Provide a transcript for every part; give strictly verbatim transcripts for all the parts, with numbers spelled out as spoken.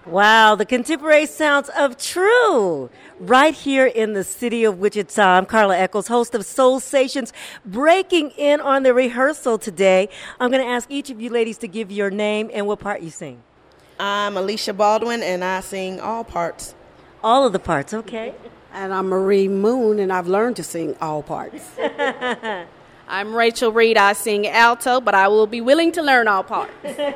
Wow, the contemporary sounds of True, right here in the city of Wichita. I'm Carla Eccles, host of Soul Stations, breaking in on the rehearsal today. I'm going to ask each of you ladies to give your name and what part you sing. I'm Alicia Baldwin, and I sing all parts. All of the parts, okay. And I'm Marie Moon, and I've learned to sing all parts. I'm Rachel Reed. I sing alto, but I will be willing to learn all parts.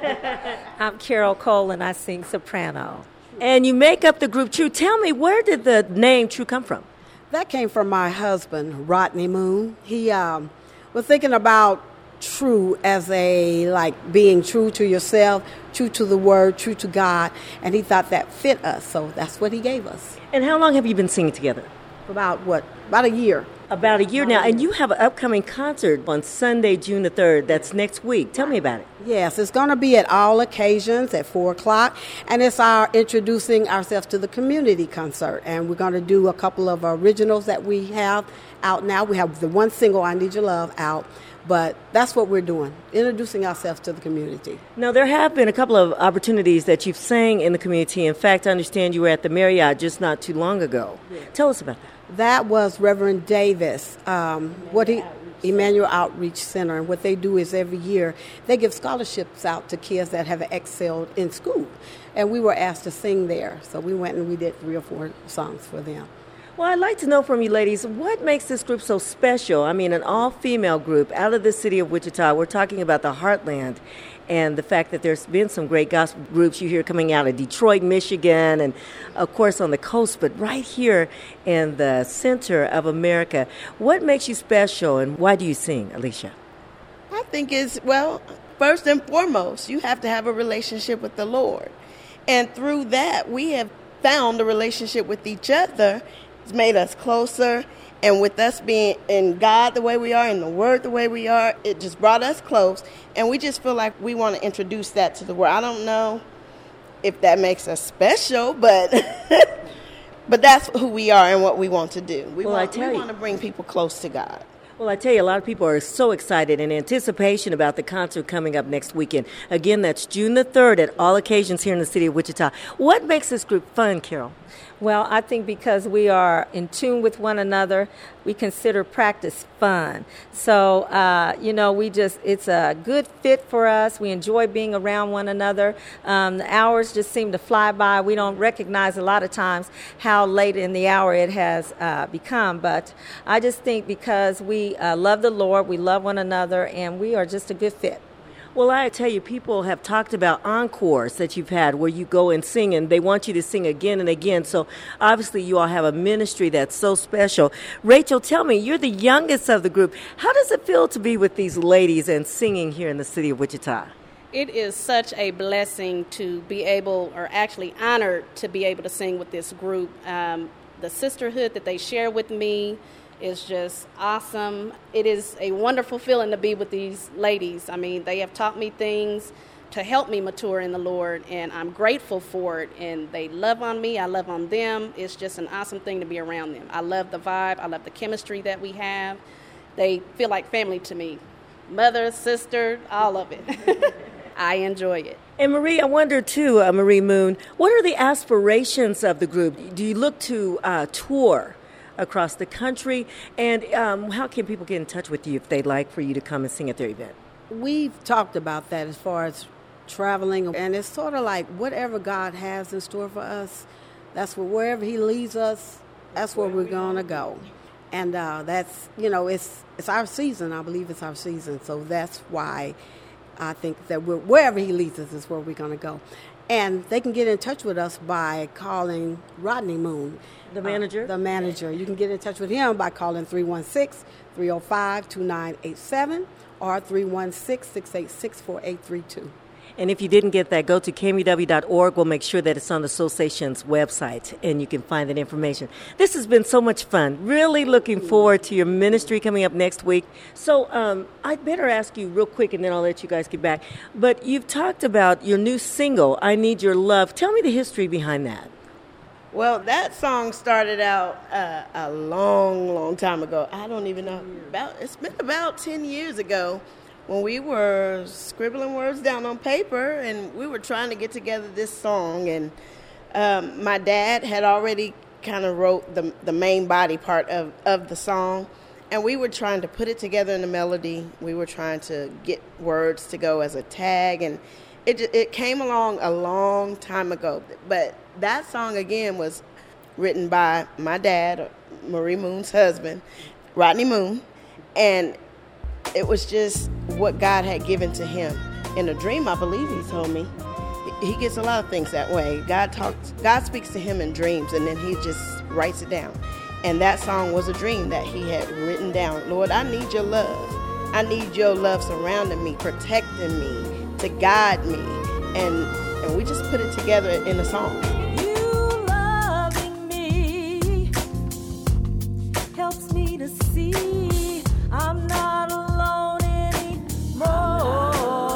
I'm Carol Cole, and I sing soprano. And you make up the group True. Tell me, where did the name True come from? That came from my husband, Rodney Moon. He um, was thinking about true as a, like, being true to yourself, true to the word, true to God, and he thought that fit us, so that's what he gave us. And how long have you been singing together? About, what, about a year. About a year now, and you have an upcoming concert on Sunday, June the third. That's next week. Tell me about it. Yes, it's going to be at all occasions at four o'clock, and it's our introducing ourselves to the community concert, and we're going to do a couple of originals that we have out now. We have the one single, I Need Your Love, out, but that's what we're doing, introducing ourselves to the community. Now, there have been a couple of opportunities that you've sang in the community. In fact, I understand you were at the Marriott just not too long ago. Yeah. Tell us about that. That was Reverend Davis, um, what he, Emmanuel Outreach Center, and what they do is every year they give scholarships out to kids that have excelled in school, and we were asked to sing there, so we went and we did three or four songs for them. Well, I'd like to know from you ladies, what makes this group so special? I mean, an all-female group out of the city of Wichita. We're talking about the Heartland and the fact that there's been some great gospel groups you hear coming out of Detroit, Michigan, and, of course, on the coast, but right here in the center of America. What makes you special, and why do you sing, Alicia? I think it's, well, first and foremost, you have to have a relationship with the Lord. And through that, we have found a relationship with each other. It's made us closer, and with us being in God the way we are, in the Word the way we are, it just brought us close, and we just feel like we want to introduce that to the world. I don't know if that makes us special, but but that's who we are and what we want to do. We, well, want, I tell we you. want to bring people close to God. Well, I tell you, a lot of people are so excited in anticipation about the concert coming up next weekend. Again, that's June the third at all occasions here in the city of Wichita. What makes this group fun, Carol? Well, I think because we are in tune with one another, we consider practice fun. So, uh, you know, we just, it's a good fit for us. We enjoy being around one another. Um, the hours just seem to fly by. We don't recognize a lot of times how late in the hour it has uh, become. But I just think because we uh, love the Lord, we love one another, and we are just a good fit. Well, I tell you, people have talked about encores that you've had where you go and sing, and they want you to sing again and again. So obviously you all have a ministry that's so special. Rachel, tell me, you're the youngest of the group. How does it feel to be with these ladies and singing here in the city of Wichita? It is such a blessing to be able, or actually honored to be able to sing with this group. Um, the sisterhood that they share with me is just awesome. It is a wonderful feeling to be with these ladies. I mean, they have taught me things to help me mature in the Lord, and I'm grateful for it. And they love on me. I love on them. It's just an awesome thing to be around them. I love the vibe. I love the chemistry that we have. They feel like family to me. Mother, sister, all of it. I enjoy it. And Marie, I wonder too, uh, Marie Moon, what are the aspirations of the group? Do you look to uh, tour across the country? And um, how can people get in touch with you if they'd like for you to come and sing at their event? We've talked about that as far as traveling, and it's sort of like whatever God has in store for us, that's where, wherever he leads us, that's where we're going to go. And uh, that's, you know, it's it's our season. I believe it's our season. So that's why I think that we're, wherever he leads us is where we're going to go. And they can get in touch with us by calling Rodney Moon. The manager? Uh, the manager. You can get in touch with him by calling three one six, three oh five, two nine eight seven or three one six, six eight six, four eight three two. And if you didn't get that, go to K M U W dot org. We'll make sure that it's on the Soul Stations website, and you can find that information. This has been so much fun. Really looking forward to your ministry coming up next week. So um, I'd better ask you real quick, and then I'll let you guys get back. But you've talked about your new single, I Need Your Love. Tell me the history behind that. Well, that song started out uh, a long, long time ago. I don't even know. About It's been about ten years ago. When we were scribbling words down on paper, and we were trying to get together this song, and Um, my dad had already kind of wrote the the main body part of, of the song, and we were trying to put it together in a melody. We were trying to get words to go as a tag, and it it came along a long time ago. But that song, again, was written by my dad, Marie Moon's husband, Rodney Moon, and it was just what God had given to him. In a dream, I believe he told me. He gets a lot of things that way. God talks, God speaks to him in dreams, and then he just writes it down. And that song was a dream that he had written down. Lord, I need your love. I need your love surrounding me, protecting me, to guide me. And, and we just put it together in a song. You loving me helps me to see I'm not alone anymore.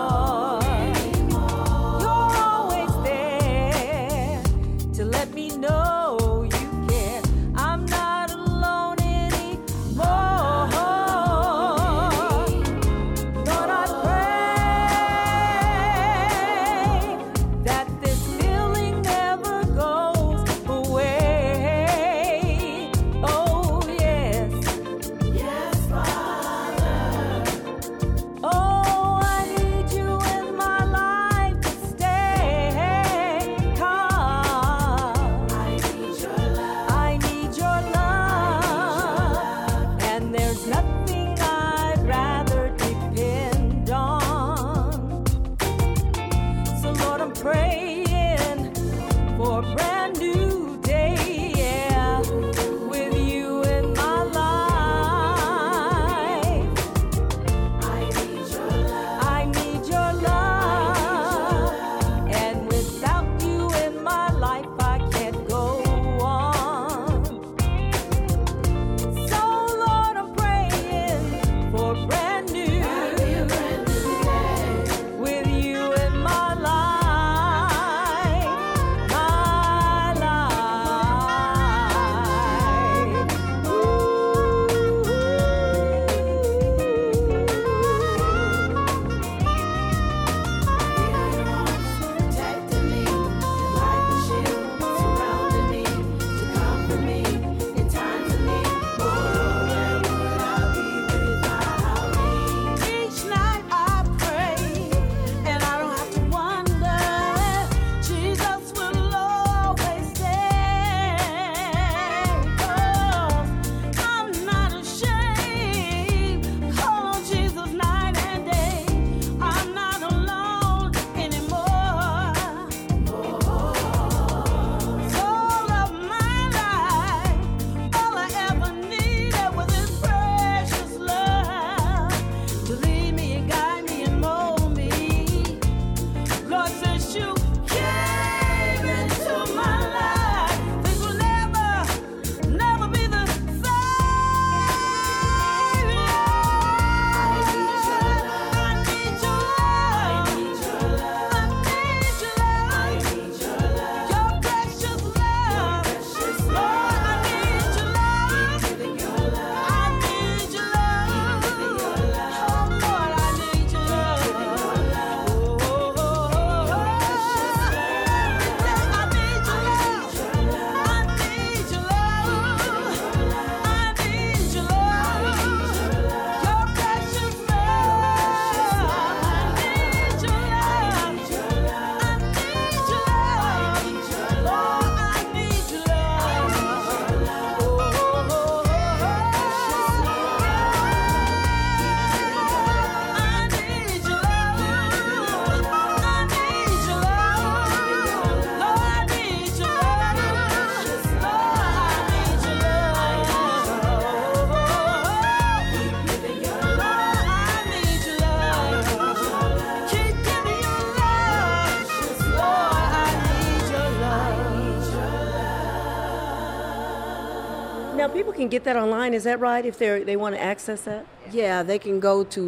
Now, people can get that online, is that right, if they they want to access that? Yeah, they can go to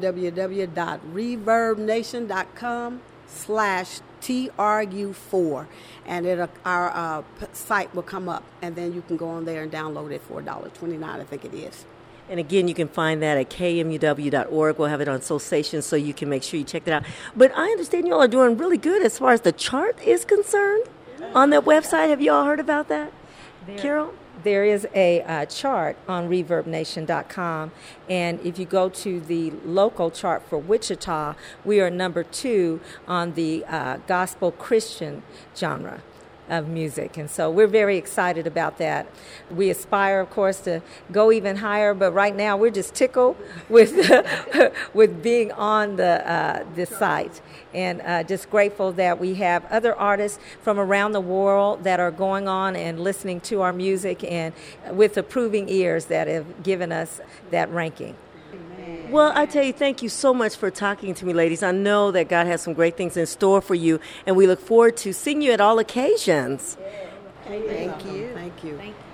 www.reverbnation.com slash T R U four, and it our uh, site will come up, and then you can go on there and download it for one dollar and twenty-nine cents, I think it is. And again, you can find that at K M U W dot org. We'll have it on Soul Station, so you can make sure you check that out. But I understand you all are doing really good as far as the chart is concerned. on their website. Have you all heard about that, There- Carol? There is a uh, chart on reverb nation dot com, and if you go to the local chart for Wichita, we are number two on the uh, gospel Christian genre of music, and so we're very excited about that. We aspire, of course, to go even higher, but right now we're just tickled with with being on the uh, this site, and uh, just grateful that we have other artists from around the world that are going on and listening to our music, and with approving ears that have given us that ranking. Well, I tell you, thank you so much for talking to me, ladies. I know that God has some great things in store for you, and we look forward to seeing you at all occasions. Thank you. Thank you. Thank you.